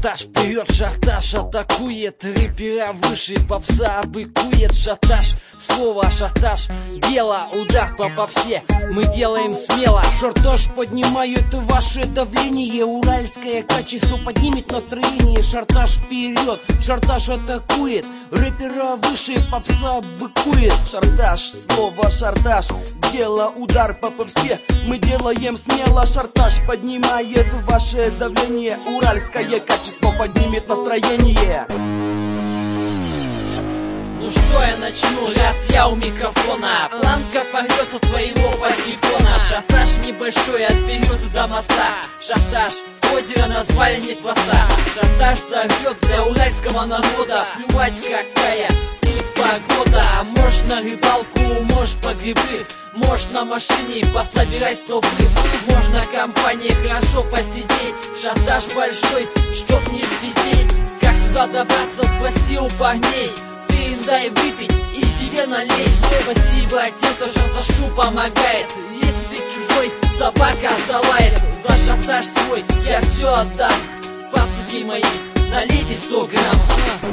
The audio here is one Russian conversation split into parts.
Шартаж вперед, шартаж атакует, рэпера выше, попса быкует. Шартаж, слово шартаж, дело, удар по попсе, мы делаем смело. Шартаж поднимает ваше давление, уральское качество поднимет настроение. Шартаж вперед, шартаж атакует, рэпера выше, попса быкует. Шартаж, слово шартаж, дело, удар по попсе, мы делаем смело. Шартаж поднимает ваше давление, уральское качество поднимет настроение. Ну что, я начну, раз я у микрофона. Планка порвется твоего патефона. Шартаж небольшой от березы до моста. Шартаж, озеро назвали неспроста. Шартаж зовет для уральского народа. Плевать какая ты погода. Можешь на рыбалку, можешь по грибы, можешь на машине пособирать 100 брыв. Можно на компании хорошо посидеть. Шартаж большой, чтоб не спесеть. Как сюда добраться, спроси у парней. Ты им дай выпить и себе налей. Спасибо тем, кто шарташу помогает. Если ты чужой, собака залает. За шартаж свой я все отдам. Пацаны мои, налейте 100 грамм.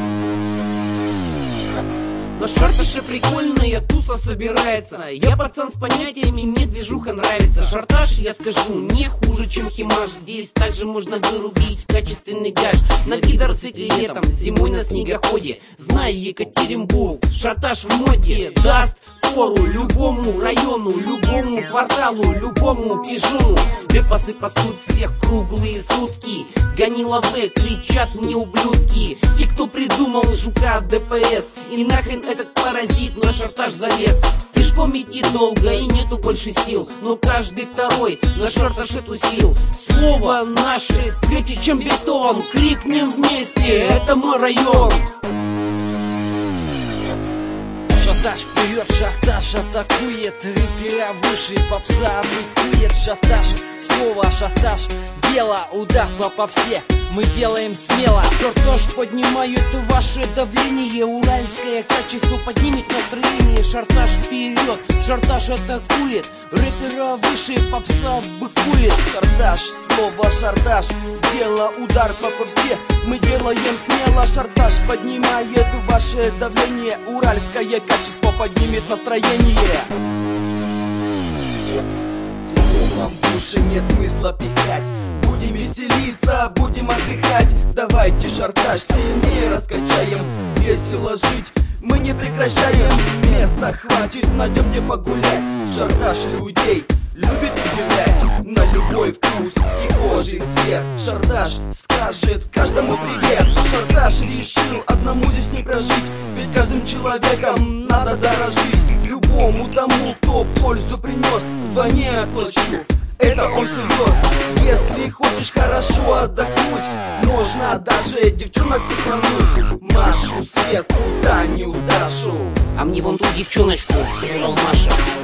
На шарташе прикольная туса собирается. Я пацан с понятиями, мне движуха нравится. Шартаж, я скажу, не хуже, чем химаш. Здесь также можно вырубить качественный гаш. На гидроцикле летом, зимой на снегоходе. Знай Екатеринбург, шартаж в моде. Даст фору любому району, любому кварталу, любому пижону. Депасы пасут всех круглые сутки. Гонила В, кричат мне ублюдки. И кто придумал жука ДПС? И нахрен этот паразит на шартаж залез. Пешком идти долго и нету больше сил, но каждый второй на шартаж тусил. Слово наше крепче, чем бетон. Крикнем вместе, это мой район. Шартаж вперед, шартаж атакует, рэпера выше, попса быкует. Шартаж, слово шартаж, дело, удар по попсе, мы делаем смело. Шартаж поднимает ваше давление, уральское качество поднимет настроение. Шартаж вперед, шартаж атакует, рэпера выше, попса быкует. Шартаж, слово шартаж, дело, удар по попсе, мы делаем смело. Шартаж поднимает ваше давление, уральское качество поднимет настроение. Вам в душе нет смысла пихать. Будем веселиться, будем отдыхать. Давайте шартаж сильнее раскачаем. Весело жить мы не прекращаем. Места хватит, найдем где погулять. Шартаж людей любит удивлять. На любой вкус и кожи цвет. Шартаж скажет каждому привет. Шартаж решил одному здесь не прожить. Ведь каждым человеком надо дорожить. Любому тому, кто пользу принес, вдвойне отплачу. Это он всерьез. Если хочешь хорошо отдохнуть, можно даже девчонок прикольнуть. Машу свет, куда не удашу. А мне вон ту девчоночку, Маша.